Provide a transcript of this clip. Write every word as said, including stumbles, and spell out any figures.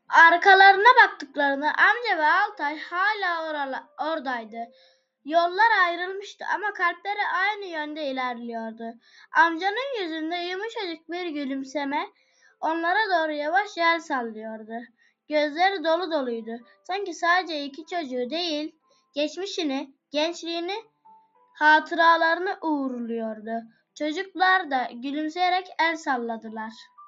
Arkalarına baktıklarında amca ve Altay hala orala, oradaydı. Yollar ayrılmıştı ama kalpleri aynı yönde ilerliyordu. Amcanın yüzünde yumuşacık bir gülümseme onlara doğru yavaşça el sallıyordu. Gözleri dolu doluydu. Sanki sadece iki çocuğu değil, geçmişini, gençliğini, hatıralarını uğurluyordu. Çocuklar da gülümseyerek el salladılar.